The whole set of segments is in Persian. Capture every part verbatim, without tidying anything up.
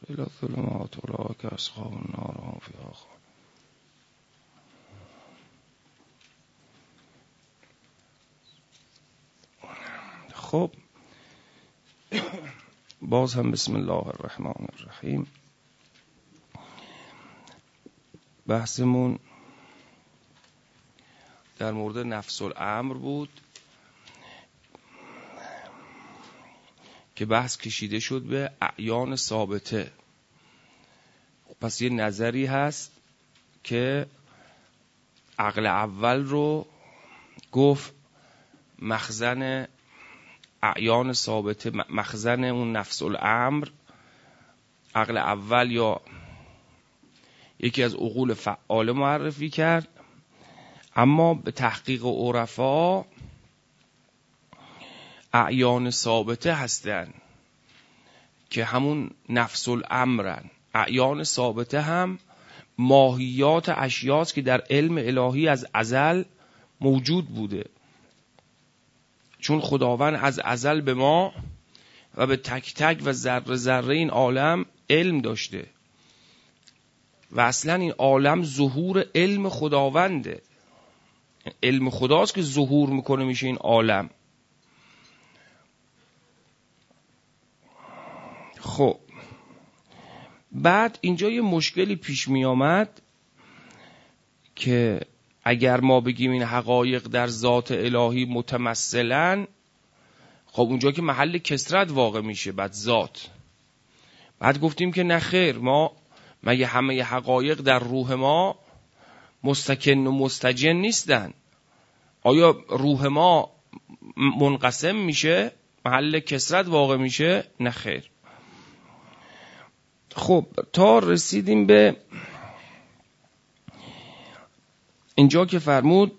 الى الظلمات اولئک اصحاب النار هم فیها خالدون. خب باز هم بسم الله الرحمن الرحیم. بحثمون در مورد نفس الامر بود که بحث کشیده شد به اعیان ثابته. پس یه نظری هست که عقل اول رو گفت مخزن اعیان ثابته، مخزن اون نفس الامر عقل اول یا یکی از عقول فعال معرفی کرد، اما به تحقیق عرفا اعیان ثابته هستن که همون نفس الامرن. اعیان ثابته هم ماهیات اشیاست که در علم الهی از ازل موجود بوده، چون خداوند از ازل به ما و به تک تک و ذره ذره این عالم علم داشته و اصلا این عالم ظهور علم خداونده. علم خداست که ظهور میکنه میشه این عالم. خب بعد اینجا یه مشکلی پیش می آمد که اگر ما بگیم این حقایق در ذات الهی متمثلن، خب اونجا که محل کثرت واقع میشه بعد ذات. بعد گفتیم که نه خیر، ما مگه همه حقایق در روح ما مستکن و مستجن نیستن؟ آیا روح ما منقسم میشه محل کثرت واقع میشه؟ نه خیر. خب تا رسیدیم به اینجا که فرمود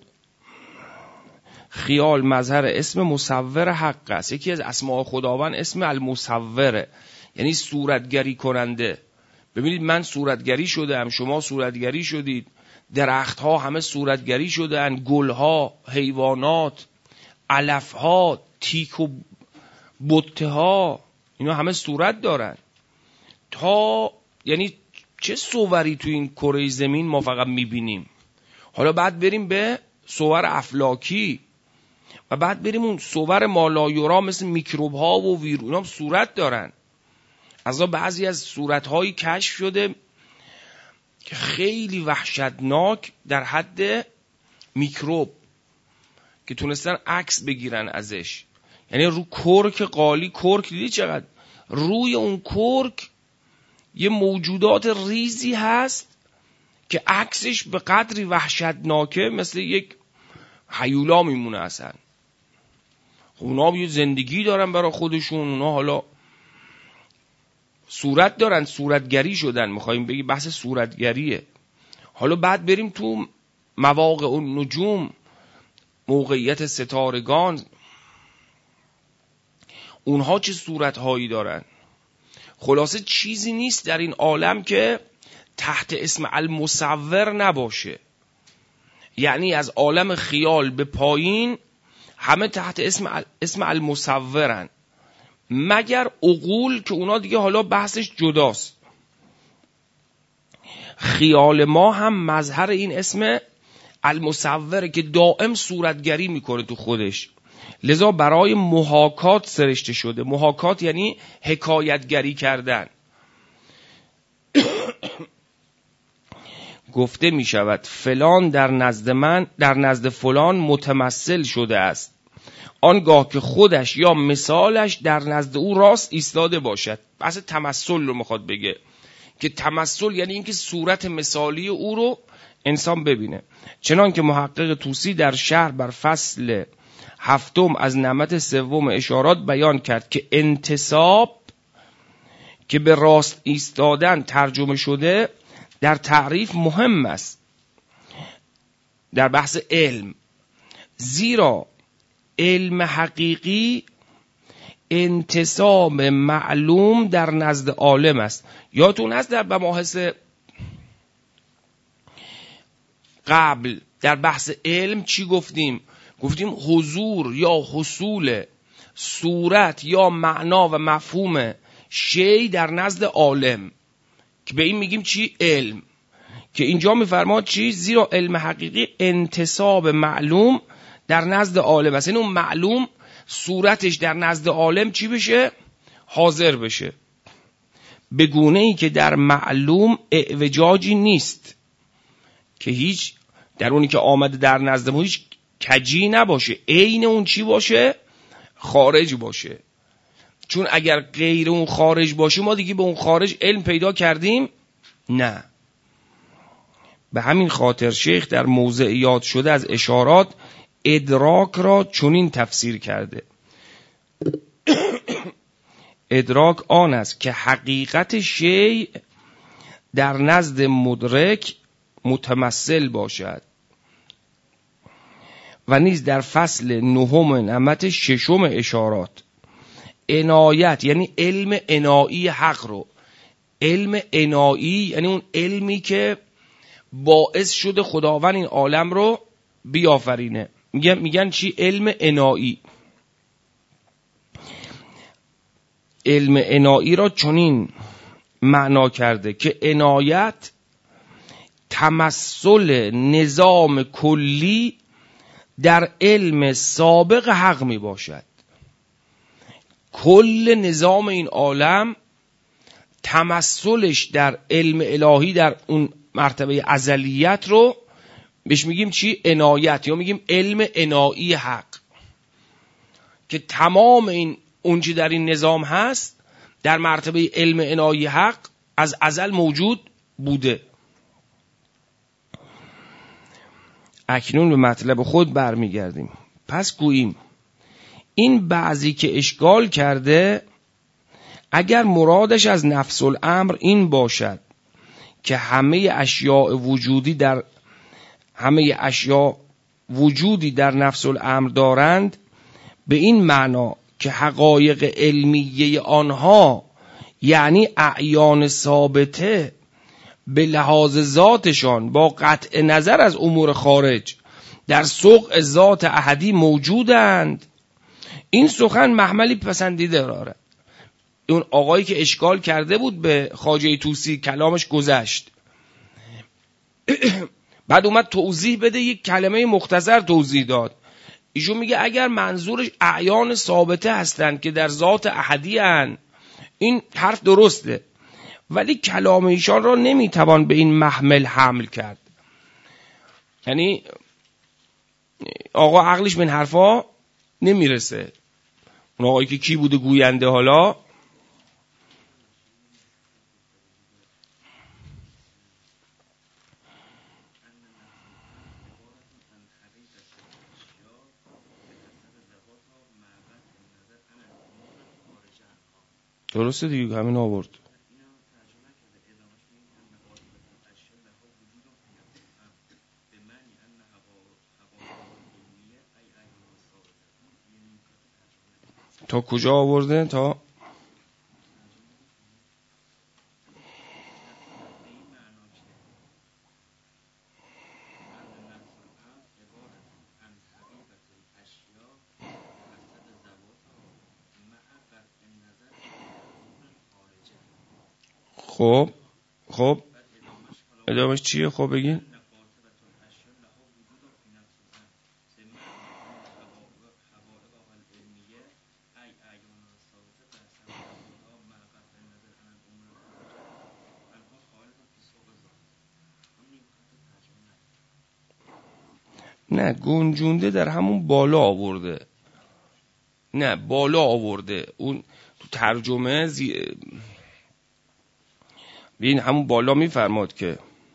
خیال مظهر اسم مصور حق است. یکی از اسماء خداوند اسم المصوره، یعنی صورتگری کننده. ببینید من صورتگری شدم، شما صورتگری شدید، درخت ها همه صورتگری شدن، گل ها، حیوانات، علف ها، تیک و بته ها، اینا همه صورت دارن. تا یعنی چه صوری تو این کره زمین ما فقط میبینیم. حالا بعد بریم به صور افلاکی و بعد بریم اون صور مالایورا مثل میکروب ها و ویروس هم صورت دارن. از بعضی از صورت هایی کشف شده که خیلی وحشتناک در حد میکروب که تونستن عکس بگیرن ازش. یعنی رو کرک قالی، کرک دیدی چقدر روی اون کرک یه موجودات ریزی هست که عکسش به قدری وحشتناکه مثل یک هیولا میمونه اصلا. اونا یه زندگی دارن برای خودشون، اونا حالا صورت دارن، صورتگری شدن. میخواییم بگی بحث صورتگریه. حالا بعد بریم تو مواقع النجوم، موقعیت ستارگان، اونها چه صورتهایی دارن. خلاصه چیزی نیست در این عالم که تحت اسم المصور نباشه. یعنی از عالم خیال به پایین همه تحت اسم اسم المصورن، مگر عقول که اونا دیگه حالا بحثش جداست. خیال ما هم مظهر این اسم المصوره که دائم صورتگری میکنه تو خودش، لذا برای محاکات سرشته شده. محاکات یعنی حکایتگری کردن. گفته می شود فلان در نزد من، در نزد فلان متمثل شده است، آنگاه که خودش یا مثالش در نزد او راست ایستاده باشد. بحث تمثل رو میخواد بگه که تمثل یعنی اینکه صورت مثالی او رو انسان ببینه. چنان که محقق طوسی در شرح بر فصل هفتم از نمط سوم اشارات بیان کرد که انتساب که به راست ایستادن ترجمه شده در تعریف مهم است در بحث علم، زیرا علم حقیقی انتساب معلوم در نزد عالم است. یادتون هست در مباحث قبل در بحث علم چی گفتیم؟ گفتیم حضور یا حصول صورت یا معنا و مفهوم شی در نزد عالم. که به این میگیم چی؟ علم. که اینجا میفرماد چی؟ زیرا علم حقیقی انتصاب معلوم در نزد عالم است. این اون معلوم صورتش در نزد عالم چی بشه؟ حاضر بشه. به گونه ای که در معلوم اعوجاجی نیست، که هیچ در اونی که آمده در نزد ما هیچ کجی نباشه، عین اون چی باشه؟ خارج باشه. چون اگر غیر اون خارج باشه ما دیگه به اون خارج علم پیدا کردیم؟ نه. به همین خاطر شیخ در موضع یاد شده از اشارات ادراک را چنین تفسیر کرده: ادراک آن است که حقیقت شیء در نزد مدرک متمثل باشد. و نیز در فصل نهم نعمت ششم اشارات عنایت، یعنی علم عنایی حق رو، علم عنایی یعنی اون علمی که باعث شده خداوند این عالم رو بیافرینه، میگن میگن چی؟ علم عنایی. علم عنایی را چنین معنا کرده که عنایت تمثل نظام کلی در علم سابق حق می باشد. کل نظام این عالم تمثلش در علم الهی در اون مرتبه ازلیت رو بهش میگیم چی؟ عنایت، یا میگیم علم عنایی حق، که تمام این اون چی در این نظام هست در مرتبه علم عنایی حق از ازل موجود بوده. اکنون به مطلب خود برمیگردیم. پس گوییم این بعضی که اشکال کرده، اگر مرادش از نفس الامر این باشد که همه اشیاء وجودی در همه اشیاء وجودی در نفس الامر دارند، به این معنا که حقایق علمیه آنها یعنی اعیان ثابته به لحاظ ذاتشان با قطع نظر از امور خارج در سوق ذات احدی موجودند، این سخن محملی پسندیده دارد. اون آقایی که اشکال کرده بود به خواجه طوسی کلامش گذشت، بعد اومد توضیح بده، یک کلمه مختصر توضیح داد. ایشون میگه اگر منظورش اعیان ثابته هستند که در ذات احدی هستند، این حرف درسته، ولی کلام ایشان را نمیتوان به این محمل حمل کرد. یعنی آقا عقلش به این حرفا نمیرسه. اون آقایی که کی بوده گوینده؟ حالا درسته دیگه، همین آورد. تا کجا آورده؟ تا خب خب ادامهش چیه؟ خب بگین. نه، گنجونده در همون بالا آورده، نه بالا آورده. اون تو ترجمه زی... ببین همون بالا میفرماد که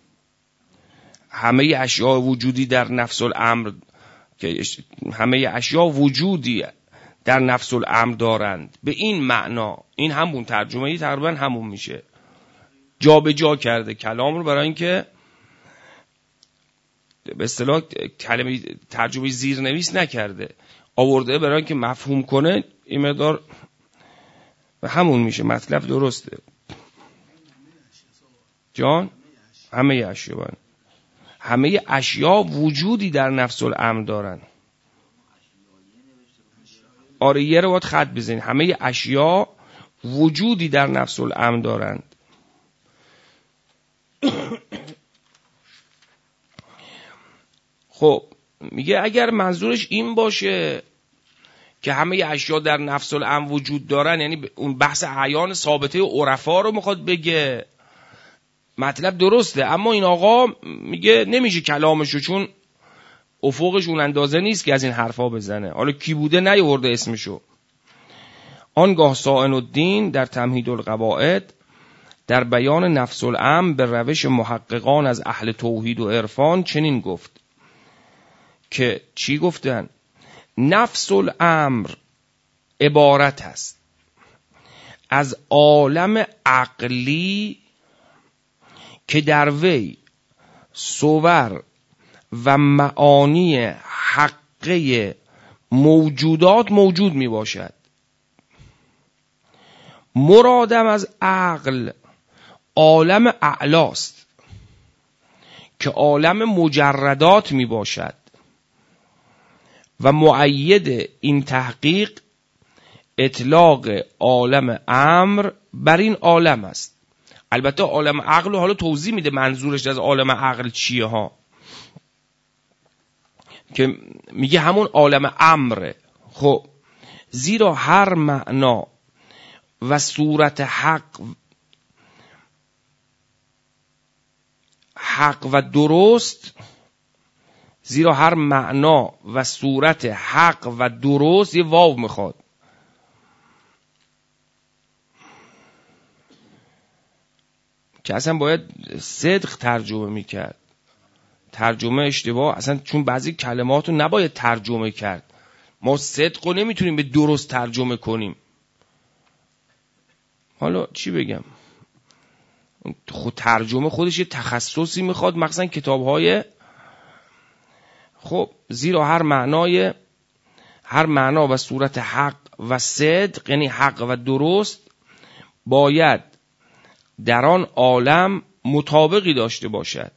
همه اشیاء وجودی در نفس الامر، که همه اشیاء وجودی در نفس الامر دارند، به این معنا. این همون ترجمه تقریبا همون میشه، جا به جا کرده کلام رو برای اینکه به اصطلاح کلمه ترجمه زیرنویس نکرده، آورده برای اینکه مفهوم کنه. این مقدار همون میشه، مطلب درسته. جان همه اشیاء همه اشیاء وجودی در نفس الامر دارن. آره یه رو باید خط بزنید، همه اشیاء وجودی در نفس الامر دارند. خب میگه اگر منظورش این باشه که همه اشیا در نفس الامر وجود دارن، یعنی اون بحث عیان ثابته عرفا رو میخواد بگه، مطلب درسته، اما این آقا میگه نمیشه کلامشو، چون افقش اون اندازه نیست که از این حرفا بزنه. حالا کی بوده نیورده اسمشو. آنگاه سائن الدین در تمهید القواعد در بیان نفس الامر به روش محققان از اهل توحید و عرفان چنین گفت که چی گفتن؟ نفس الامر عبارت است از عالم عقلی که در وی صور و معانی حقه موجودات موجود می باشد. مرادم از عقل عالم اعلاست که عالم مجردات می باشد و مؤید این تحقیق اطلاق عالم امر بر این عالم است. البته عالم عقل رو حالا توضیح میده منظورش از عالم عقل چیه ها، که میگه همون عالم امره. خب زیرا هر معنا و صورت حق حق و درست زیرا هر معنا و صورت حق و درست، یه واو میخواد، که اصلا باید صدق ترجمه میکرد، ترجمه اشتباه اصلا، چون بعضی کلمات رو نباید ترجمه کرد. ما صدق رو نمیتونیم به درست ترجمه کنیم. حالا چی بگم، خود ترجمه خودش یه تخصصی میخواد، مخصوصا کتاب‌های. خب زیرا هر معنای هر معنا و صورت حق و صدق، یعنی حق و درست، باید در آن عالم مطابقی داشته باشد.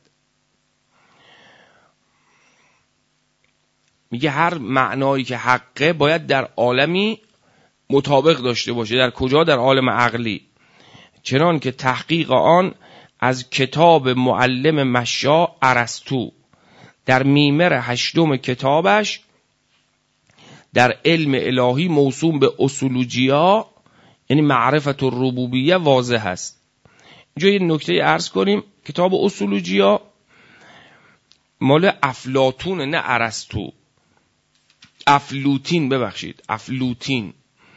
میگه هر معنایی که حقه باید در عالمی مطابق داشته باشه. در کجا؟ در عالم عقلی. چنان که تحقیق آن از کتاب معلم مشا ارسطو در میمر هشتم کتابش در علم الهی موسوم به اصولوجیا، یعنی معرفت الربوبیه، واضح است. اینجا یه نکته عرض کنیم، کتاب اصولوجیا مال افلاطون، نه ارسطو. افلوتین، ببخشید افلوتین،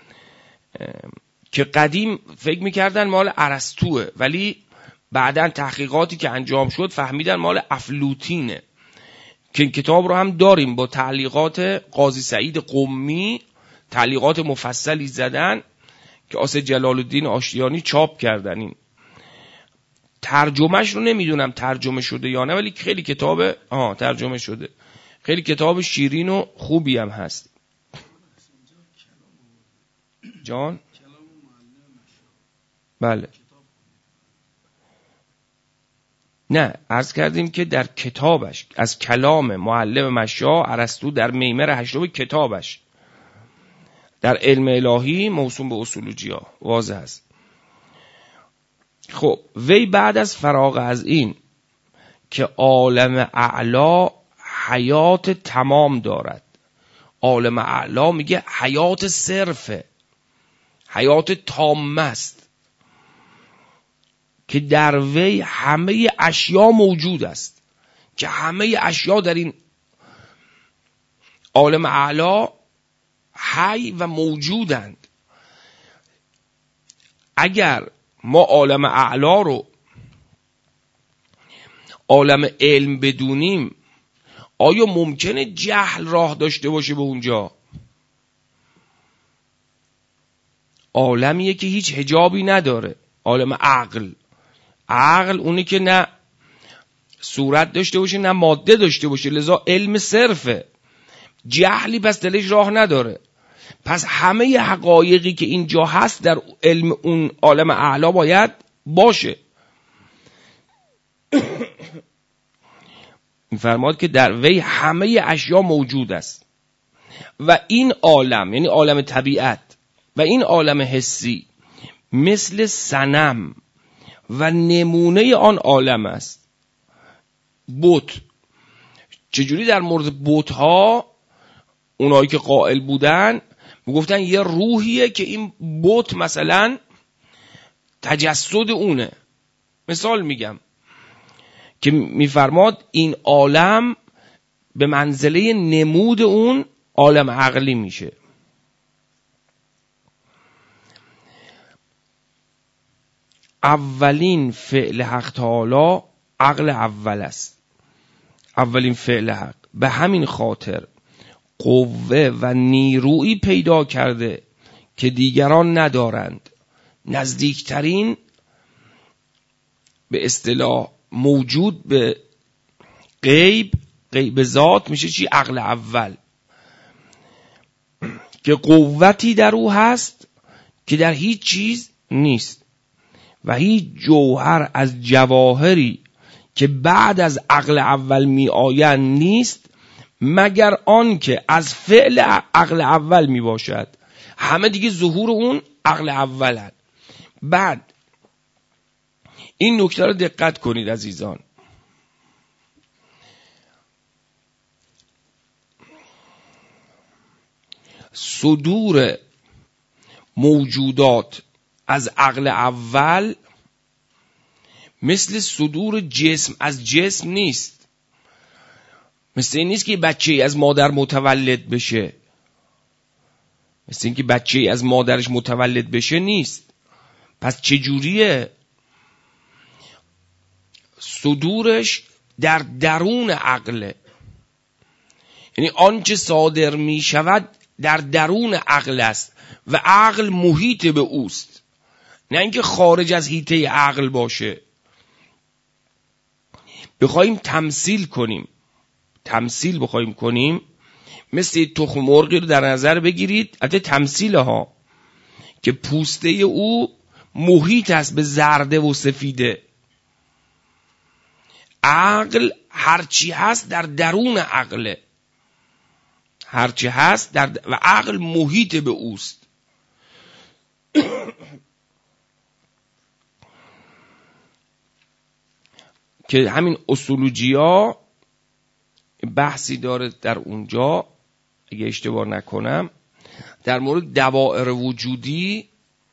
که قدیم فکر میکردن مال ارسطوه، ولی بعدن تحقیقاتی که انجام شد فهمیدن مال افلوتینه، که این کتاب رو هم داریم با تعلیقات قاضی سعید قمی، تعلیقات مفصلی زدن که آسه جلال الدین آشتیانی چاپ کردن. این ترجمهش رو نمیدونم ترجمه شده یا نه، ولی خیلی کتاب آها ترجمه شده، خیلی کتاب شیرین و خوبی هم هست. جان؟ بله. نه، عرض کردیم که در کتابش از کلام معلم مشا ارسطو در میمر هشتم کتابش در علم الهی موسوم به اصولوجیا واضح است. خب وی بعد از فراغ از این که عالم اعلا حیات تمام دارد، عالم اعلا میگه حیات صرفه، حیات تامه است، که در وی همه اشیا موجود است، که همه اشیا در این عالم اعلا حی و موجودند. اگر ما عالم اعلا رو عالم علم بدونیم، آیا ممکنه جهل راه داشته باشه به اونجا؟ عالمیه که هیچ حجابی نداره، عالم عقل. عقل اونی که نه صورت داشته باشه نه ماده داشته باشه، لذا علم صرفه، جهلی پس دلش راه نداره. پس همه حقایقی که اینجا هست در علم اون عالم اعلا باید باشه. می‌فرماد که در وی همه اشیا موجود است و این عالم، یعنی عالم طبیعت و این عالم حسی، مثل صنم و نمونه آن عالم است. بت چجوری در مورد بت ها اونایی که قائل بودن میگفتن یه روحیه که این بت مثلا تجسد اونه. مثال میگم که میفرماد این عالم به منزله نمود اون عالم عقلی میشه. اولین فعل حق تعالی عقل اول است. اولین فعل حق. به همین خاطر قوه و نیرویی پیدا کرده که دیگران ندارند. نزدیکترین به اصطلاح موجود به غیب، غیب ذات میشه چی؟ عقل اول، که قوتی در او هست که در هیچ چیز نیست و هیچ جوهر از جواهری که بعد از عقل اول می آیند نیست مگر آن که از فعل عقل اول می باشد. همه دیگه ظهور اون عقل اول هست. بعد این نکته رو دقت کنید عزیزان. صدور موجودات از عقل اول مثل صدور جسم از جسم نیست. مثل این نیست که بچه‌ای از مادر متولد بشه. مثل این که بچه‌ای از مادرش متولد بشه نیست. پس چجوریه؟ صدورش در درون عقله. یعنی آنچه صادر می شود در درون عقل است و عقل محیط به اوست، نه اینکه خارج از حیطه عقل باشه. بخوایم تمثیل کنیم تمثیل بخوایم کنیم مثل تخم مرغی رو در نظر بگیرید، البته تمثیل ها، که پوسته او محیط است به زرده و سفیده. عقل هرچی هست در درون عقله، هرچی هست در و عقل محیط به اوست. که همین اصولوجیا بحثی داره در اونجا، اگه اشتباه نکنم، در مورد دوائر وجودی.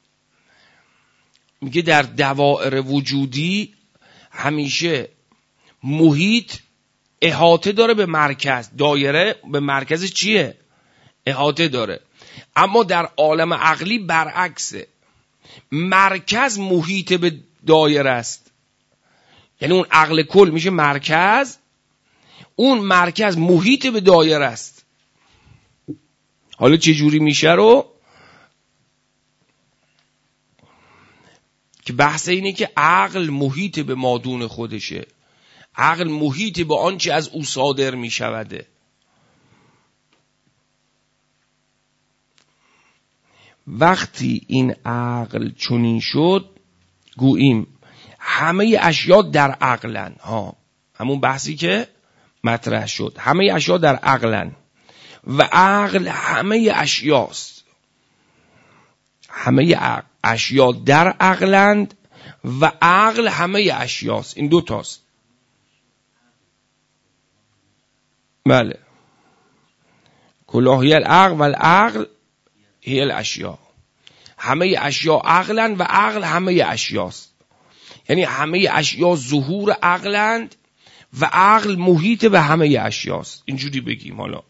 میگه در دوائر وجودی همیشه محیط احاطه داره به مرکز. دایره به مرکز چیه؟ احاطه داره. اما در عالم عقلی برعکسه، مرکز محیط به دایره است. یعنی اون عقل کل میشه مرکز، اون مرکز محیط به دایره است. حالا چه جوری میشه رو که بحث اینه که عقل محیط به مادون خودشه، عقل محیط به آنچه از او صادر میشوده. وقتی این عقل چنین شد گوییم همه اشیا در عقلن. ها همون بحثی که مطرح شد، همه اشیا در عقلن و عقل همه اشیاست. همه اشیا در عقلند و عقل همه اشیاست. این دو تاست. بله، کلاه هی العقل و العقل هی الاشیا. همه اشیا عقلند و عقل همه اشیاست. یعنی همه اشیا ظهور عقلند و عقل محیط به همه اشیاست. اینجوری بگیم. حالا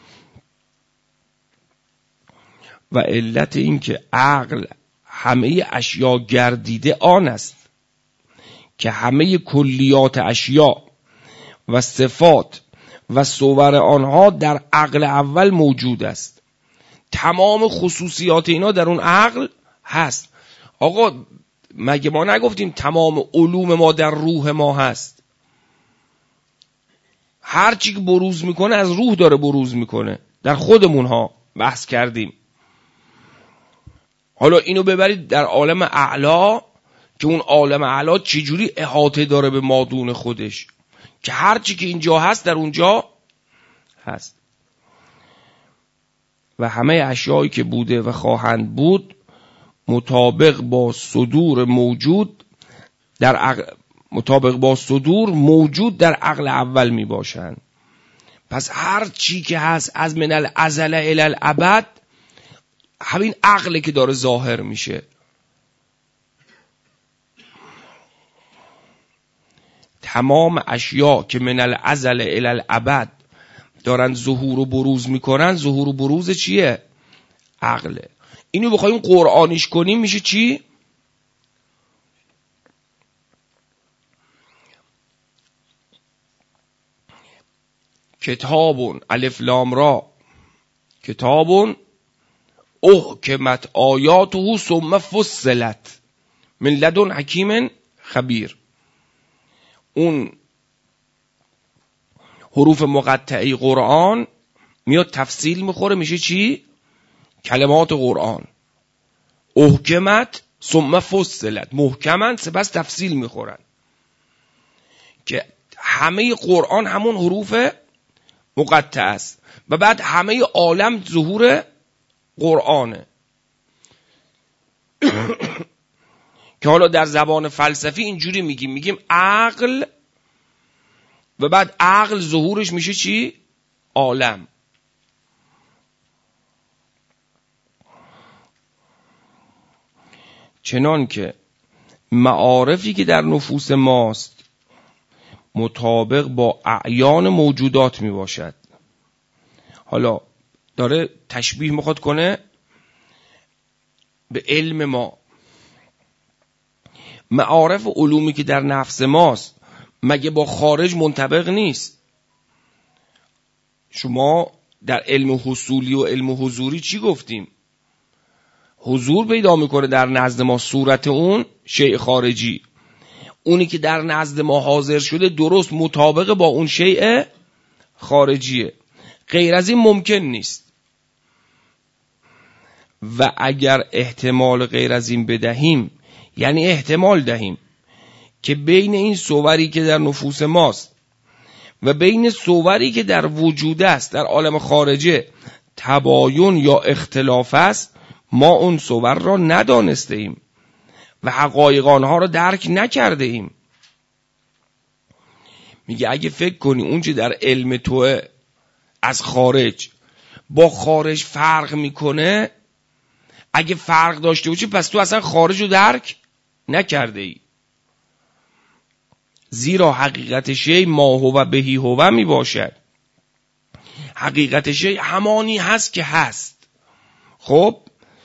و علت این که عقل همه اشیا گردیده آن است که همه کلیات اشیا و صفات و صور آنها در عقل اول موجود است. تمام خصوصیات اینا در اون عقل هست. آقا مگه ما نگفتیم تمام علوم ما در روح ما هست؟ هر چی که بروز میکنه از روح داره بروز میکنه. در خودمون ها بحث کردیم. حالا اینو ببرید در عالم اعلا، که اون عالم اعلا چجوری احاطه داره به مادون خودش، که هر چی که اینجا هست در اونجا هست. و همه اشیایی که بوده و خواهند بود مطابق با صدور موجود در عقل مطابق با صدور موجود در عقل اول می باشند. پس هر چی که هست از من الازل الی الابد همین عقله که داره ظاهر میشه. تمام اشیاء که من الازل الی الابد دارن ظهور و بروز میکنن، ظهور و بروز چیه؟ عقله. اینو بخوایم قرآنیش کنیم میشه چی؟ کتابون الف لام را کتابون احکمت آیاته ثم فصلت من لدن حکیم خبیر. اون حروف مقطعی قرآن میاد تفصیل میخوره میشه چی؟ کلمات قرآن. احکمت ثم فصلت، محکمن سپس تفصیل میخورن که همه قرآن همون حروف مقطع است و بعد همه عالم ظهور قرآنه. که حالا در زبان فلسفی اینجوری میگیم، میگیم عقل و بعد عقل ظهورش میشه چی؟ عالم. چنان که معارفی که در نفوس ماست مطابق با اعیان موجودات می باشد. حالا داره تشبیه میخواد کنه به علم ما. معارف علومی که در نفس ماست مگه با خارج منطبق نیست؟ شما در علم حصولی و علم حضوری چی گفتیم؟ حضور پیدا میکنه در نزد ما صورت اون شیء خارجی، اونی که در نزد ما حاضر شده درست مطابق با اون شیء خارجیه، غیر از این ممکن نیست. و اگر احتمال غیر از این بدهیم، یعنی احتمال دهیم که بین این صوری که در نفوس ماست و بین صوری که در وجود است در عالم خارجه تباین یا اختلاف است، ما اون صور را ندانسته ایم و حقایق آنها را درک نکرده ایم. میگه اگه فکر کنی اون چه در علم توه از خارج با خارج فرق میکنه، اگه فرق داشته باشه پس تو اصلا خارج رو درک نکرده ای. زیرا حقیقت شی ما هو بهی هو می باشد. حقیقت شی همانی هست که هست. خب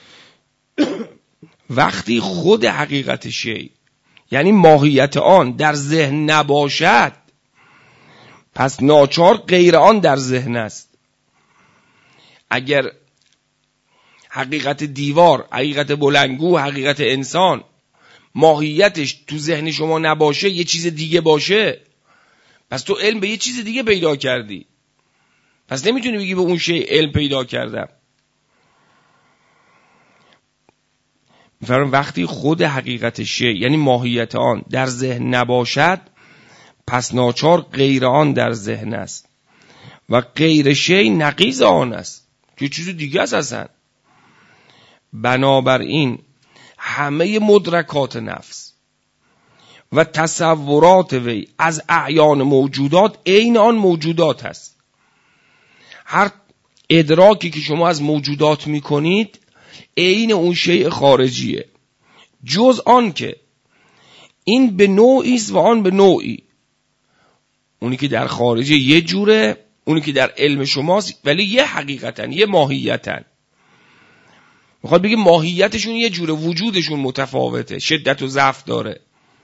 وقتی خود حقیقت شی یعنی ماهیت آن در ذهن نباشد، پس ناچار غیر آن در ذهن است. اگر حقیقت دیوار، حقیقت بلنگو، حقیقت انسان ماهیتش تو ذهن شما نباشه، یه چیز دیگه باشه، پس تو علم به یه چیز دیگه پیدا کردی. پس نمیتونی بگی به اون شی علم پیدا کردم. میفرم وقتی خود حقیقت شی یعنی ماهیت آن در ذهن نباشد، پس ناچار غیر آن در ذهن است و غیر شی نقیض آن است که چیز دیگه است اصلا. بنابراین همه مدرکات نفس و تصورات وی از اعیان موجودات عین آن موجودات است. هر ادراکی که شما از موجودات میکنید عین اون شیء خارجیه، جز آن که این به نوعی است و آن به نوعی. اونی که در خارجه یه جوره، اونی که در علم شماست، ولی یه حقیقتن، یه ماهیتن. میخواد بگه ماهیتشون یه جوره، وجودشون متفاوته، شدت و ضعف داره.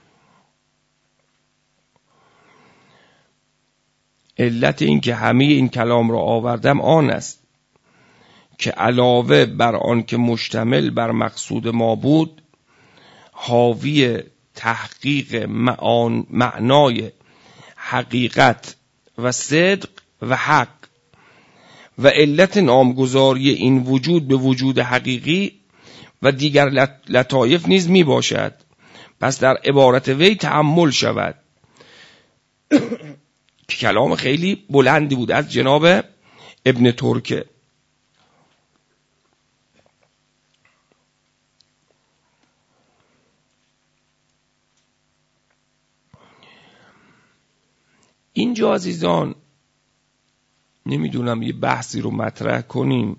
علت این که همه این کلام را آوردم آن است که علاوه بر آن که مشتمل بر مقصود ما بود، حاوی تحقیق معان معنای حقیقت و صدق و حق و علت نامگذاری این وجود به وجود حقیقی و دیگر لطایف نیز می باشد. پس در عبارت وی تأمل شود که کلام خیلی بلندی بود از جناب ابن ترکه. اینجا عزیزان نمیدونم یه بحثی رو مطرح کنیم.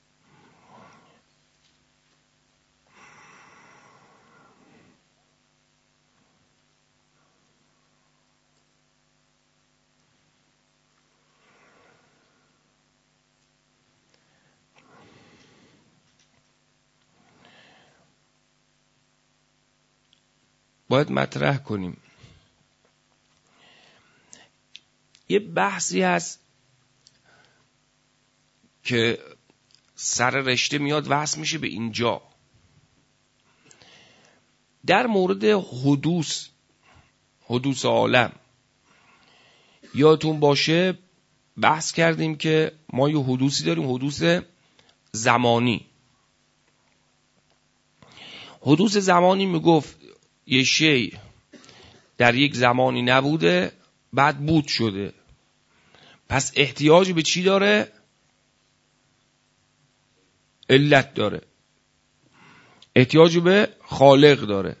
باید مطرح کنیم. یه بحثی هست که سر رشته میاد وصل میشه به اینجا. در مورد حدوث حدوث عالم یادتون باشه بحث کردیم که ما یه حدوثی داریم، حدوث زمانی. حدوث زمانی میگفت یه شی در یک زمانی نبوده بعد بود شده، پس احتیاج به چی داره؟ علت داره، احتیاج به خالق داره.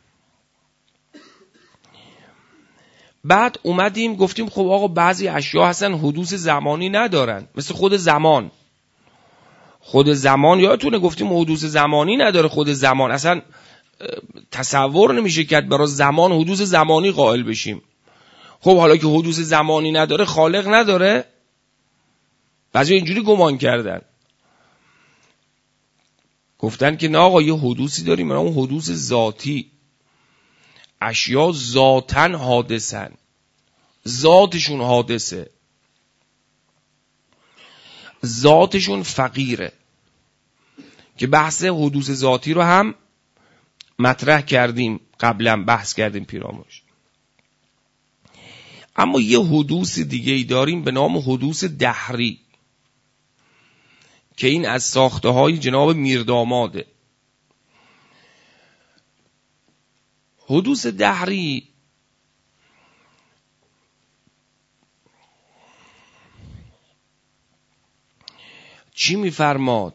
بعد اومدیم گفتیم خب آقا بعضی اشیا هستن حدوث زمانی ندارن، مثل خود زمان. خود زمان یادتونه گفتیم حدوث زمانی نداره. خود زمان اصلا تصور نمیشه کرد برای زمان حدوث زمانی قائل بشیم. خب حالا که حدوث زمانی نداره خالق نداره؟ بعضی اینجوری گمان کردن، گفتن که نه آقا یه حدوثی داریم، اون حدوث ذاتی. اشیا ذاتن حادثن، ذاتشون حادثه، ذاتشون فقیره. که بحث حدوث ذاتی رو هم مطرح کردیم قبلا، بحث کردیم پیرامونش. اما یه حدوث دیگه ای داریم به نام حدوث دهری که این از ساخته های جناب میرداماده. حدوث دهری چی میفرماد؟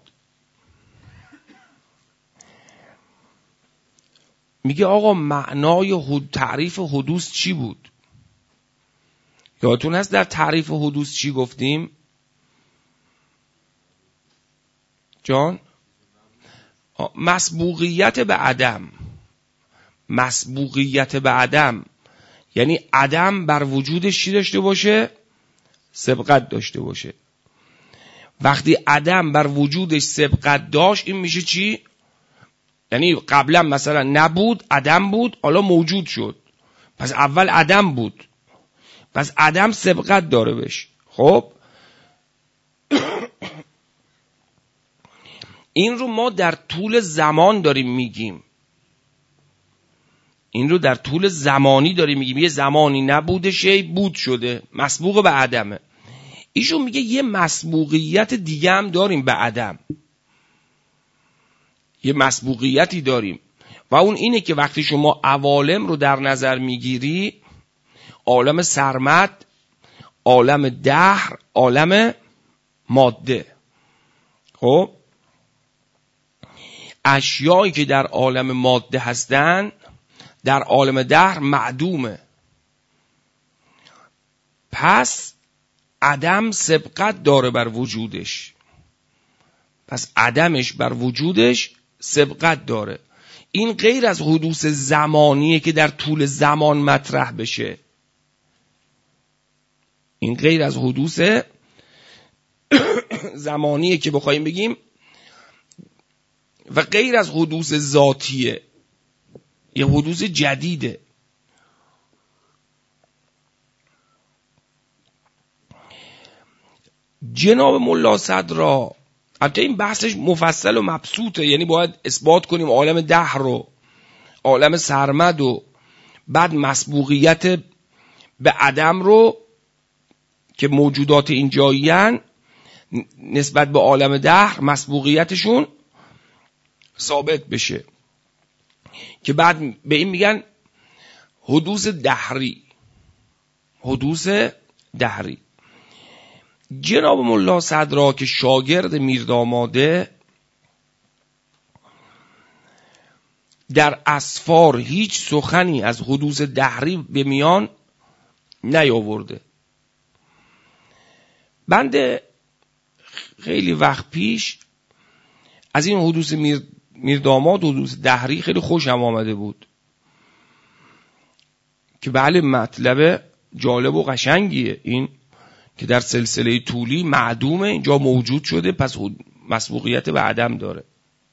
میگه آقا معنای تعریف حدوث چی بود؟ یادتون هست در تعریف حدوث چی گفتیم؟ جان؟ مسبوقیت به عدم. مسبوقیت به عدم یعنی عدم بر وجودش چی داشته باشه؟ سبقت داشته باشه. وقتی عدم بر وجودش سبقت داشت این میشه چی؟ یعنی قبلا مثلا نبود، عدم بود، حالا موجود شد. پس اول عدم بود، پس عدم سبقت داره بهش. خب این رو ما در طول زمان داریم میگیم، این رو در طول زمانی داریم میگیم. یه زمانی نبوده شی بود شده، مسبوق به عدمه. ایشون میگه یه مسبوقیت دیگه هم داریم به عدم، یه مسبوقیتی داریم و اون اینه که وقتی شما عوالم رو در نظر میگیری، عالم سرمد، عالم دهر، عالم ماده، خب اشیایی که در عالم ماده هستن در عالم دهر معدومه. پس عدم سبقت داره بر وجودش، پس عدمش بر وجودش سبقت داره. این غیر از حدوث زمانیه که در طول زمان مطرح بشه، این غیر از حدوث زمانیه که بخوایم بگیم و غیر از حدوث ذاتیه، یه حدوث جدیده. جناب ملا صدرا البته این بحثش مفصل و مبسوطه، یعنی باید اثبات کنیم عالم دهر رو، عالم سرمد و بعد مسبوقیت به عدم رو که موجودات اینجایین نسبت به عالم دهر مسبوقیتشون ثابت بشه، که بعد به این میگن حدوث دهری. حدوث دهری. جناب ملا صدرا که شاگرد میرداماده در اسفار هیچ سخنی از حدوث دهری به میان نیاورده. بنده خیلی وقت پیش از این حدوث میر, میر داماد حدوث دهری خیلی خوشم آمده بود که بله مطلب جالب و قشنگیه، این که در سلسله طولی معدومه، اینجا موجود شده، پس مسبوقیت به عدم داره.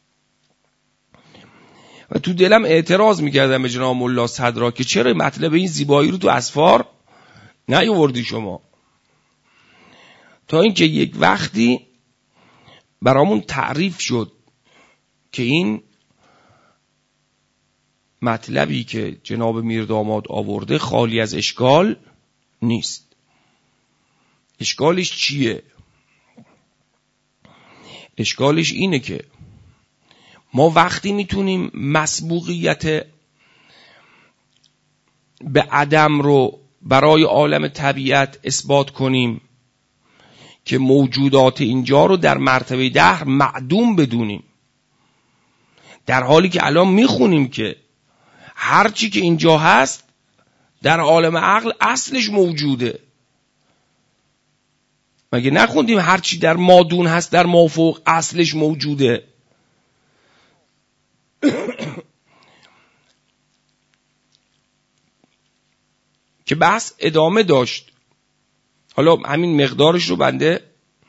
و تو دلم اعتراض میکردم به جناب ملا صدرا که چرا مطلب این زیبایی رو تو اسفار نیاوردی شما، تا اینکه یک وقتی برامون تعریف شد که این مطلبی که جناب میر داماد آورده خالی از اشکال نیست. اشکالش چیه؟ اشکالش اینه که ما وقتی میتونیم مسبوقیت به عدم رو برای عالم طبیعت اثبات کنیم که موجودات اینجا رو در مرتبه دهر معدوم بدونیم، در حالی که الان میخونیم که هر چی که اینجا هست در عالم عقل اصلش موجوده. مگه نخوندیم هر چی در مادون هست در مافوق اصلش موجوده؟ که بحث ادامه داشت. حالا همین مقدارش رو بنده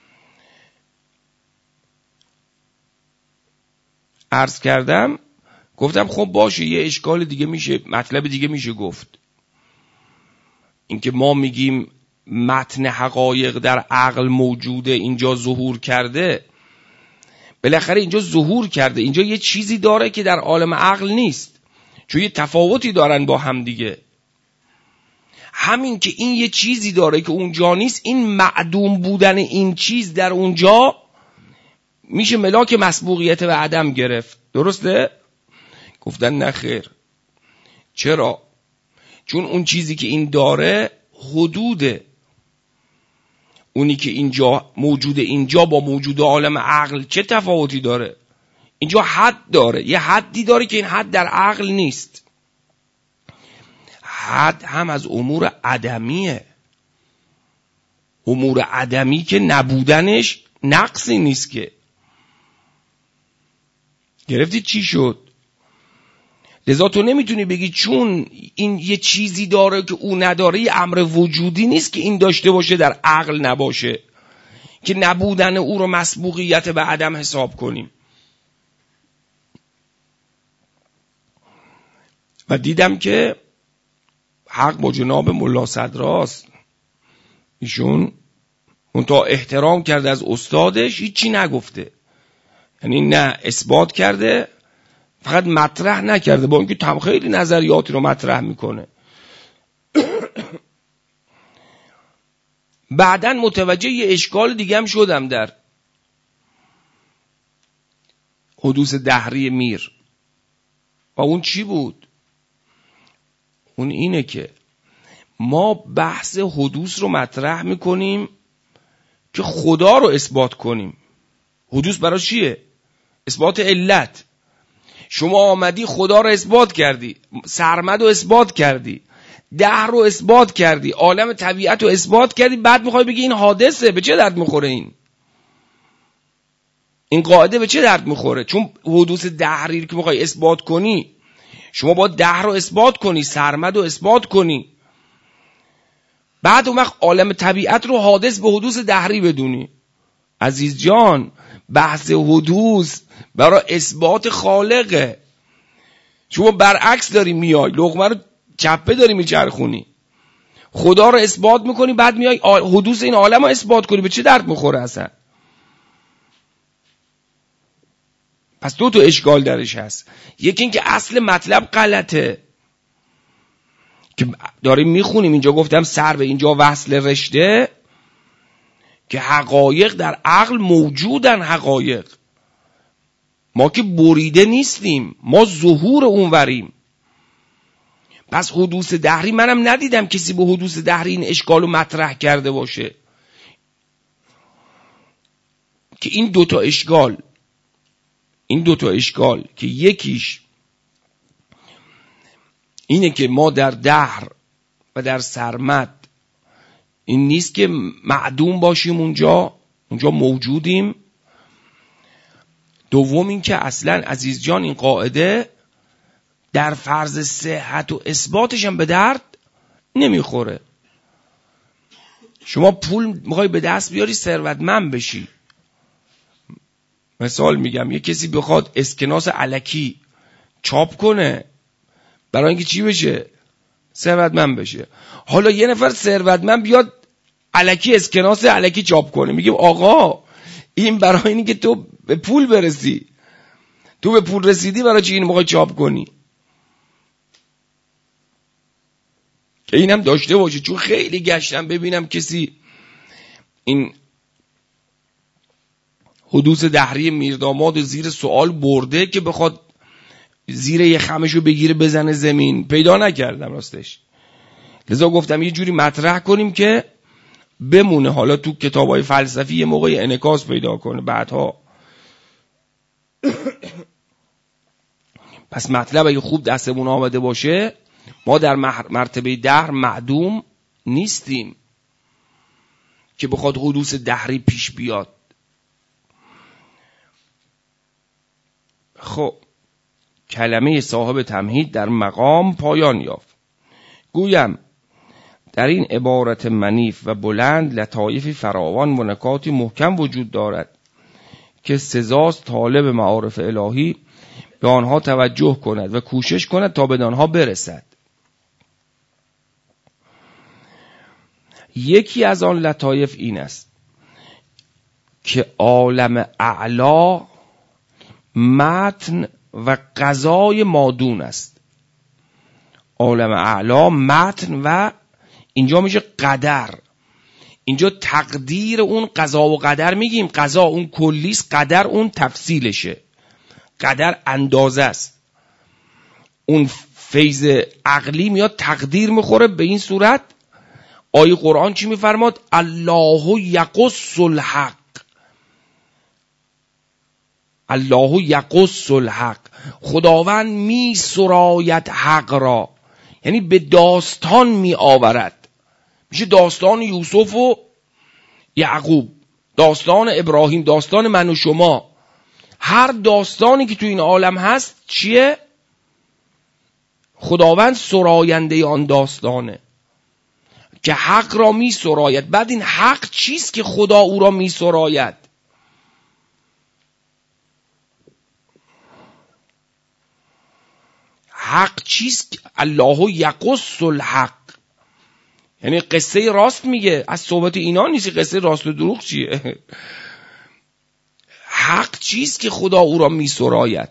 عرض کردم، گفتم خب باشه یه اشکال دیگه میشه، مطلب دیگه میشه گفت، اینکه ما میگیم متن حقایق در عقل موجوده، اینجا ظهور کرده، بالاخره اینجا ظهور کرده، اینجا یه چیزی داره که در عالم عقل نیست، چون یه تفاوتی دارن با هم دیگه. همین که این یه چیزی داره که اونجا نیست، این معدوم بودن این چیز در اونجا میشه ملاک مسبوقیت به عدم گرفت. درسته؟ گفتن نه خیر. چرا؟ چون اون چیزی که این داره حدوده. اونی که اینجا موجوده اینجا با موجود عالم عقل چه تفاوتی داره؟ اینجا حد داره، یه حدی داره که این حد در عقل نیست. حد هم از امور عدمیه. امور عدمی که نبودنش نقصی نیست که. گرفتید چی شد؟ لذا تو نمیتونی بگی چون این یه چیزی داره که او نداره، یه امر وجودی نیست که این داشته باشه در عقل نباشه، که نبودن او رو مسبوقیت به عدم حساب کنیم. و دیدم که حق با جناب ملا صدراست. ایشون اون تا احترام کرده از استادش، هیچی نگفته، یعنی نه اثبات کرده، فقط مطرح نکرده، با اینکه تم خیلی نظریاتی رو مطرح میکنه. بعدن متوجه یه اشکال دیگه هم شدم در حدوث دهری میر. و اون چی بود؟ اون اینه که ما بحث حدوث رو مطرح میکنیم که خدا رو اثبات کنیم. حدوث برای چیه؟ اثبات علت. شما آمدی خدا رو اثبات کردی، سرمد رو اثبات کردی، دهر رو اثبات کردی، عالم طبیعت رو اثبات کردی، بعد میخوای بگی این حادثه. به چه درد میخوره این؟ این قاعده به چه درد میخوره؟ چون حدوث دهری که میخوای اثبات کنی، شما باید دهر رو اثبات کنی، سرمد رو اثبات کنی، بعد اون وقت عالم طبیعت رو حادث به حدوث دهری بدونی. عزیز جان، بحث حدوث برای اثبات خالقه. شما برعکس داری میای، لقمه رو چپه داری میچرخونی، خدا رو اثبات میکنی، بعد میای حدوث این عالم رو اثبات کنی. به چه درد میخوره اصلا؟ پس دو تا اشکال درش هست. یکی این که اصل مطلب غلطه که داریم میخونیم. اینجا گفتم سر به اینجا وصل رشته که حقایق در عقل موجودن. حقایق ما که بریده نیستیم، ما ظهور اونوریم. پس حدوث دهری منم ندیدم کسی به حدوث دهری این اشکالو مطرح کرده باشه. که این دوتا اشکال این دوتا اشکال که یکیش اینه که ما در دهر و در سرمد این نیست که معدوم باشیم اونجا، اونجا موجودیم. دوم این که اصلا عزیز جان این قاعده در فرض صحت و اثباتش هم به درد نمیخوره. شما پول میخوای به دست بیاری ثروتمند بشی، مثال میگم یه کسی بخواد اسکناس الکی چاپ کنه برای اینکه چی بشه؟ ثروتمند بشه. حالا یه نفر ثروتمند بیاد الکی اسکناس الکی چاپ کنه، میگیم آقا این برای اینکه تو به پول برسی، تو به پول رسیدی برای چی این موقع چاپ کنی؟ که اینم داشته باشه. چون خیلی گشتم ببینم کسی این حدوث دهری میرداماد زیر سوال برده که بخواد زیر یه خمشو بگیره بزنه زمین، پیدا نکردم راستش. لذا گفتم یه جوری مطرح کنیم که بمونه، حالا تو کتابای فلسفی یه موقعی انعکاس پیدا کنه بعدها. پس مطلب اگه خوب دستمون آمده باشه، ما در مرتبه دهر معدوم نیستیم که بخواد حدوث دهری پیش بیاد. خب کلمه صاحب تمهید در مقام پایان یافت. گویم در این عبارت منیف و بلند لطایف فراوان و نکاتی محکم وجود دارد که سزاست طالب معارف الهی به آنها توجه کند و کوشش کند تا به آنها برسد. یکی از آن لطایف این است که عالم اعلی متن و قضای مادون است. عالم اعلی متن و اینجا میشه قدر. اینجا تقدیر اون قضا و قدر میگیم. قضا اون کلیست، قدر اون تفصیلشه. قدر اندازه است. اون فیض عقلی میاد تقدیر میخوره. به این صورت آیه قرآن چی میفرماد؟ الله یقص الحق، الله یقص الحق، خداوند می سراید حق را، یعنی به داستان می آورد. میشه داستان یوسف و یعقوب، داستان ابراهیم، داستان من و شما. هر داستانی که تو این عالم هست چیه؟ خداوند سراینده آن داستانه که حق را می سراید. بعد این حق چیست که خدا او را می سراید؟ حق چیست؟ الله یقص الحق، یعنی قصه راست میگه. از صحبت اینا نیست قصه راست و دروغ چیه. حق چیست که خدا او را می سراید؟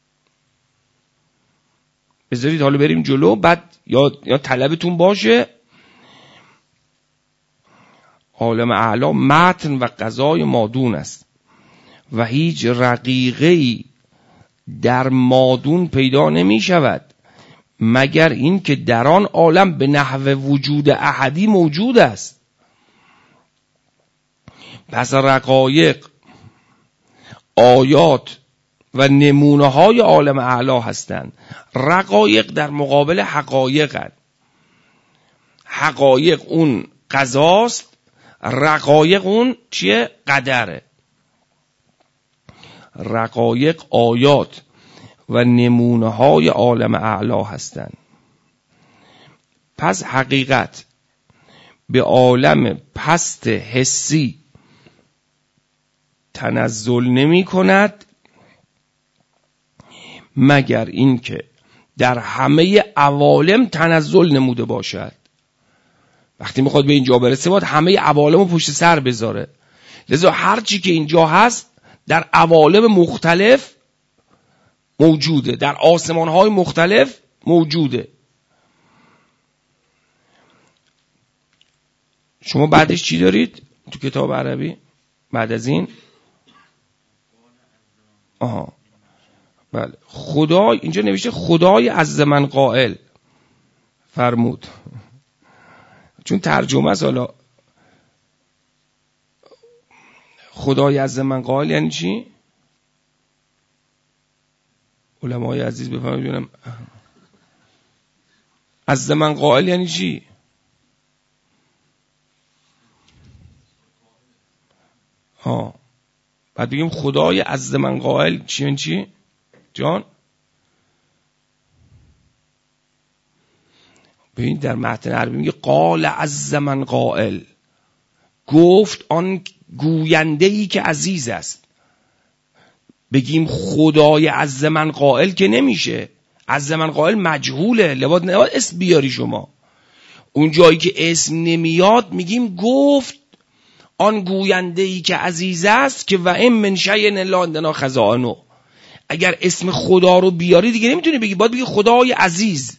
بذارید حالا بریم جلو، بعد یا, یا طلبتون باشه. عالم اعلی متن و قضای مادون است و هیچ رقیقه‌ای در مادون پیدا نمی شود مگر این که در آن عالم به نحو وجود احدی موجود است. پس رقایق، آیات و نمونه های عالم اعلی هستند. رقایق در مقابل حقایق هست. حقایق اون قضاست، رقایق اون چیه؟ قدره. رقایق آیات و نمونه های عالم اعلی هستند. پس حقیقت به عالم پست حسی تنزل نمی کند مگر اینکه در همه عوالم تنزل نموده باشد. وقتی میخواد به اینجا برسه باید همه عوالم رو پشت سر بذاره. لذا هر چی که اینجا هست در عوالم مختلف موجوده، در آسمان‌های مختلف موجوده. شما بعدش چی دارید تو کتاب عربی بعد از این؟ آها بله، خدا اینجا نوشته خدای عز من قائل فرمود. چون ترجمه است. حالا خدای عز من قائل یعنی چی؟ علمای عزیز بفهمید ببینم. عز من قائل یعنی چی؟ ها بعد بگیم خدای عز من قائل چی چی جان؟ ببین در متن عربی میگه قال عز من قائل، گفت آن گوینده ای که عزیز است. بگیم خدای عز من قائل که نمیشه، عز من قائل مجهوله، لباد نباید اسم بیاری شما. اون جایی که اسم نمیاد میگیم گفت آن گوینده ای که عزیز است که و این من شیء الا عندنا خزائنه. اگر اسم خدا رو بیاری دیگه نمیتونی بگی، باید بگی خدای عزیز.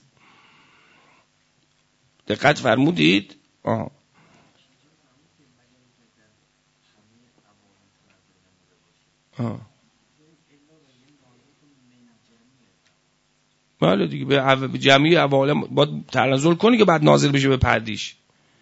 دقت فرمودید؟ آه. آه. بله دیگه به جمعی اوالم باید تنزل کنی که بعد نازل بشه به پردیش.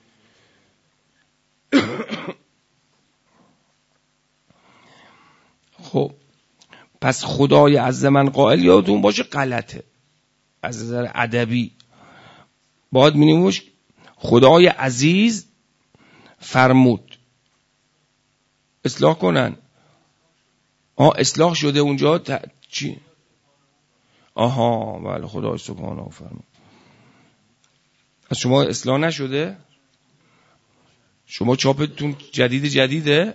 خب پس خدای عز من قائل یادتون باشه غلطه از نظر ادبی. باید می‌نویش خدای عزیز فرمود. اصلاح کنن. آه اصلاح شده اونجا ت... چی؟ آها بله خدای سبحانه فرمود. از شما اصلاح نشده؟ شما چاپتون جدید جدیده؟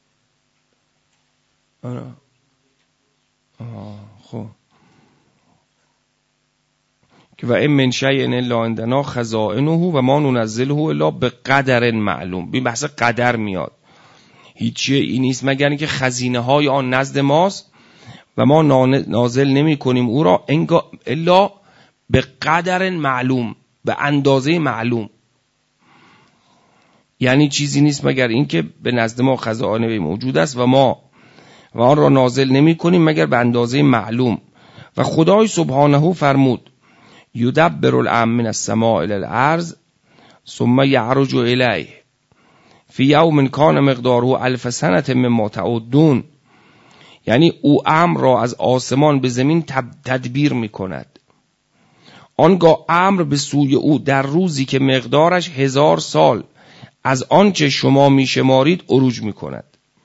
آه آه خب که و این من شیء الا عندنا خزائنه و ما ننزله الا بقدر معلوم. ببین بحث قدر میاد. هیچی این نیست مگر اینکه خزینه های آن نزد ماست و ما نازل نمی کنیم او را الا به قدر معلوم، به اندازه معلوم. یعنی چیزی نیست مگر اینکه به نزد ما خزائن موجود است و ما و آن را نازل نمی کنیم مگر به اندازه معلوم. و خدای سبحانه فرمود یدبر الامر من السماء الی الارض ثم یعرج الیه فی یوم کان مقداره الف سنه مما تعدون. یعنی او امر را از آسمان به زمین تدبیر می کند، آنگاه امر به سوی او در روزی که مقدارش هزار سال از آنچه شما می شمارید عروج می کند.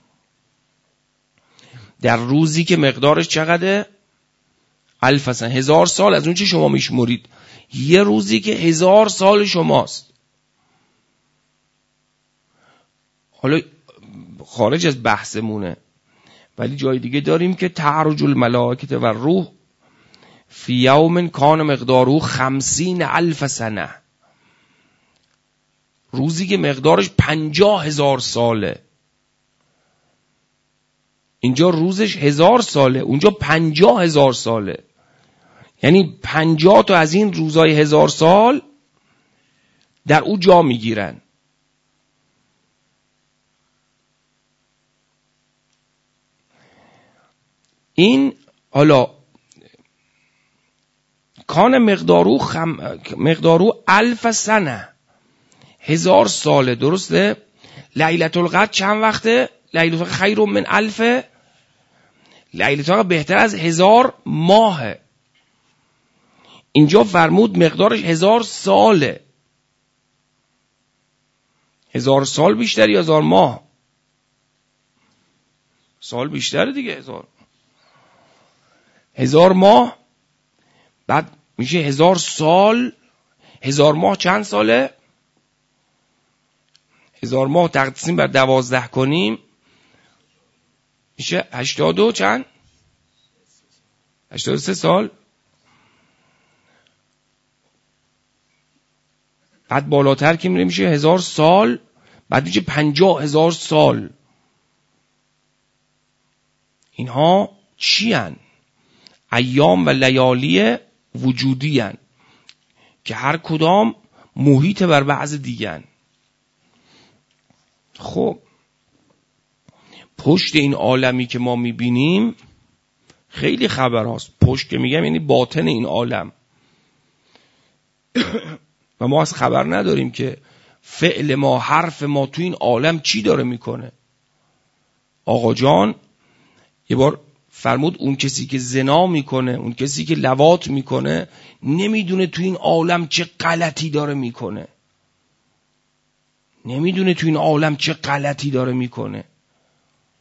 در روزی که مقدارش چقدره؟ الف سنه، هزار سال از اون چه شما می شمارید. یه روزی که هزار سال شماست. حالا خارج از بحثمونه ولی جای دیگه داریم که تعرج الملائکه و روح فی یوم کان مقداره خمسین الف سنه، روزی که مقدارش پنجاه هزار ساله. اینجا روزش هزار ساله، اونجا پنجاه هزار ساله. یعنی پنجاه تا از این روزای هزار سال در او جا میگیرن. این حالا کان مقدارو خم... مقدارو الف سنه، هزار ساله، درسته؟ لیلة القدر چند وقته؟ لیلة القدر خیر من الف، لیلة القدر بهتر از هزار ماهه. اینجا فرمود مقدارش هزار ساله. هزار سال بیشتر یا هزار ماه؟ سال بیشتره دیگه. هزار هزار ماه بعد میشه هزار سال. هزار ماه چند ساله؟ هزار ماه تقسیم بر دوازده کنیم میشه هشتاد و چند؟ هشتاد و سه سال. بعد بالاتر که میره میشه هزار سال، بعد میشه پنجاه هزار سال. اینها چی هن؟ ایام و لیالی وجودی هن که هر کدام محیط بر بعض دیگن. خب پشت این عالمی که ما میبینیم خیلی خبر هاست. پشت که میگم یعنی باطن این عالم. و ما از خبر نداریم که فعل ما، حرف ما تو این عالم چی داره میکنه. آقا جان یه بار فرمود اون کسی که زنا میکنه، اون کسی که لواط میکنه نمیدونه تو این عالم چه غلطی داره میکنه. نمیدونه تو این عالم چه غلطی داره میکنه.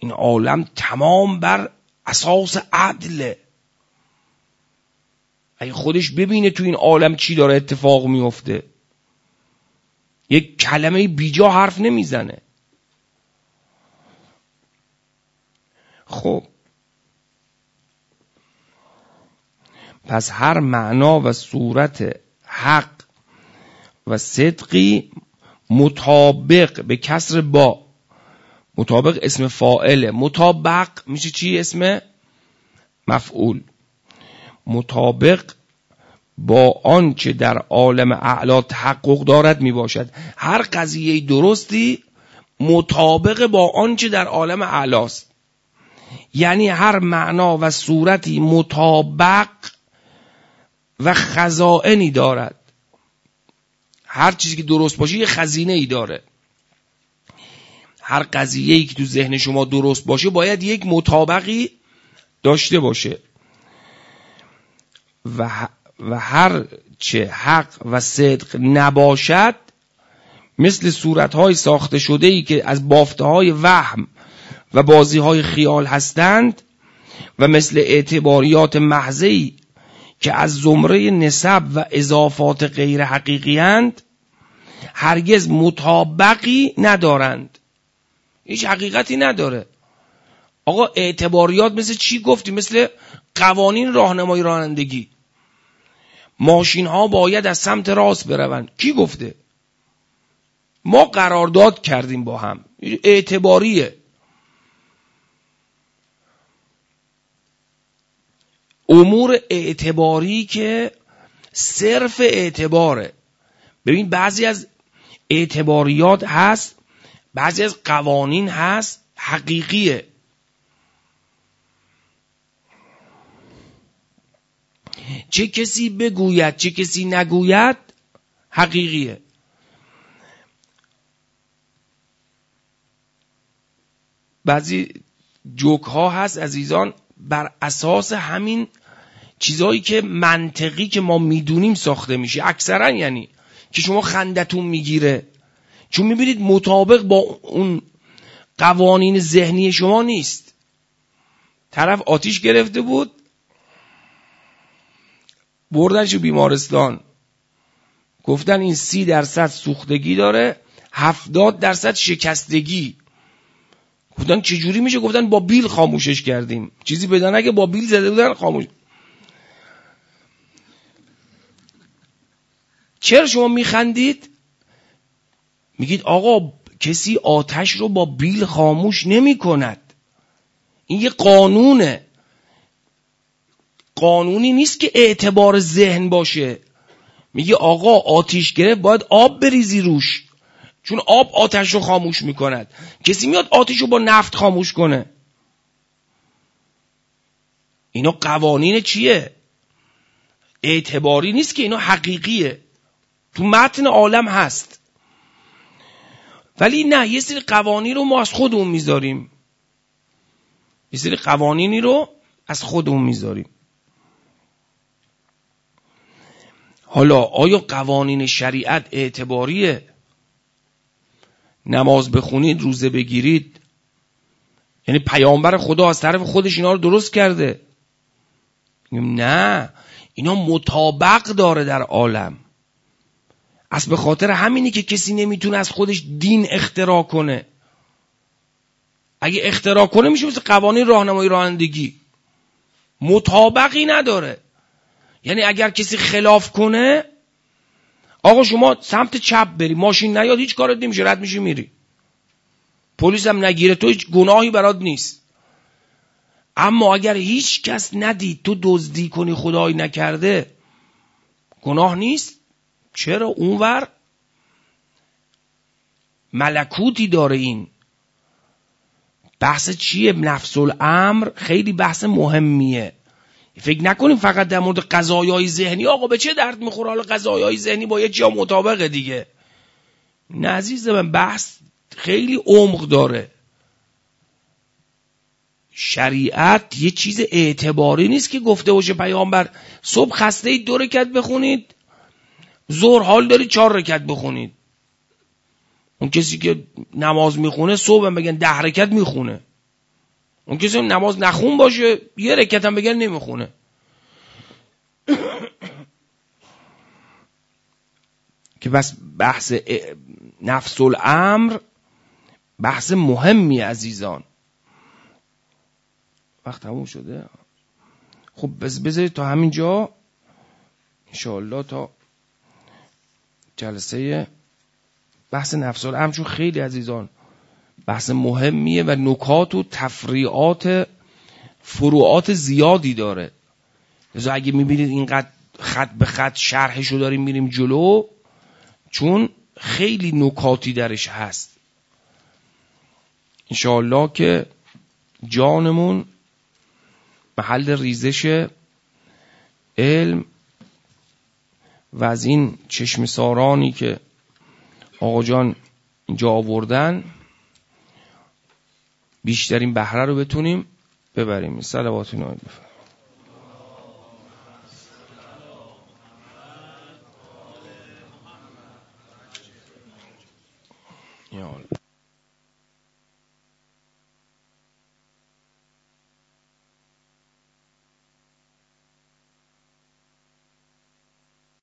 این عالم تمام بر اساس عدله. اگه خودش ببینه تو این عالم چی داره اتفاق میفته، یک کلمه بیجا حرف نمیزنه. خب پس هر معنا و صورت حق و صدقی مطابق به کسر با، مطابق اسم فاعله، مطابق میشه چی؟ اسم مفعول. مطابق با آنچه در عالم اعلی تحقق دارد میباشد. هر قضیه درستی مطابق با آنچه در عالم اعلی است. یعنی هر معنا و صورتی مطابق و خزائنی دارد. هر چیزی که درست باشه یه خزینه ای داره. هر قضیه‌ای که تو ذهن شما درست باشه باید یک مطابقی داشته باشه. و و هر چه حق و صدق نباشد مثل صورت‌های ساخته شده‌ای که از بافته‌های وهم و بازی‌های خیال هستند و مثل اعتباریات محضی که از زمره نسب و اضافات غیر حقیقی اند، هرگز مطابقی ندارند. هیچ حقیقتی نداره. آقا اعتباریات مثل چی گفتیم؟ مثل قوانین راهنمایی رانندگی. ماشین ها باید از سمت راست بروند. کی گفته؟ ما قرارداد کردیم با هم. اعتباریه. امور اعتباری که صرف اعتباره. ببین بعضی از اعتباریات هست، بعضی از قوانین هست حقیقیه. چه کسی بگوید چه کسی نگوید حقیقیه. بعضی جوک ها هست عزیزان بر اساس همین چیزایی که منطقی که ما میدونیم ساخته میشه، اکثرا یعنی که شما خندتون میگیره چون میبینید مطابق با اون قوانین ذهنی شما نیست. طرف آتیش گرفته بود، بردنشو بیمارستان، گفتن این سی درصد سوختگی داره، هفتاد درصد شکستگی. گفتن چجوری میشه؟ گفتن با بیل خاموشش کردیم. چیزی پیدا نکه با بیل زده بودن خاموش. چرا شما میخندید؟ میگید آقا کسی آتش رو با بیل خاموش نمی کند. این یه قانونه. قانونی نیست که اعتبار ذهن باشه. میگه آقا آتش گرفت باید آب بریزی روش، چون آب آتش رو خاموش میکند. کسی میاد آتش رو با نفت خاموش کنه؟ اینا قوانین چیه؟ اعتباری نیست که، اینا حقیقیه، تو متن عالم هست. ولی نه، یه سری قوانین رو ما از خودمون میذاریم، یه سری قوانینی رو از خودمون میذاریم. حالا آیا قوانین شریعت اعتباریه؟ نماز بخونید، روزه بگیرید، یعنی پیامبر خدا از طرف خودش اینا رو درست کرده؟ نه، اینا مطابق داره در عالم. از به خاطر همینی که کسی نمیتونه از خودش دین اختراع کنه. اگه اختراع کنه میشه مثل قوانین راهنمایی رانندگی، مطابقی نداره. یعنی اگر کسی خلاف کنه، آقا شما سمت چپ بری، ماشین نیاد، هیچ کارت نمیشه، رد میشی میری، پلیس هم نگیره، تو هیچ گناهی برات نیست. اما اگر هیچ کس ندید تو دزدی کنی، خدایی نکرده، گناه نیست. چرا؟ اونور ملکوتی داره. این بحث چیه؟ نفس الامر خیلی بحث مهمیه. فکر نکنیم فقط در مورد قضایای ذهنی آقا به چه درد میخوره حالا قضایای ذهنی با یه جا مطابقه دیگه. نه عزیز من، بحث خیلی عمق داره. شریعت یه چیز اعتباری نیست که گفته باشه پیامبر صبح خسته اید دو رکعت بخونید، ظهر حال دارید چهار رکعت بخونید. اون کسی که نماز میخونه صبح هم بگن ده رکعت میخونه. اون کسی نماز نخون باشه یه رکعت هم بگن نمیخونه. که بس بحث نفس الامر بحث مهمی عزیزان. وقت تموم شده. خب بس بذارید تا همینجا انشاءالله تا جلسه بحث نفس الامر، چون خیلی عزیزان بحث مهمیه و نکات و تفریعات فروعات زیادی داره. لذا اگه میبینید اینقدر خط به خط شرحشو داریم میریم جلو، چون خیلی نکاتی درش هست. انشاءالله که جانمون محل ریزش علم و از این چشم سارانی که آقا جان اینجا آوردن بیشترین بهره رو بتونیم ببریم. صلوات نایب بفرمایید. یا الله.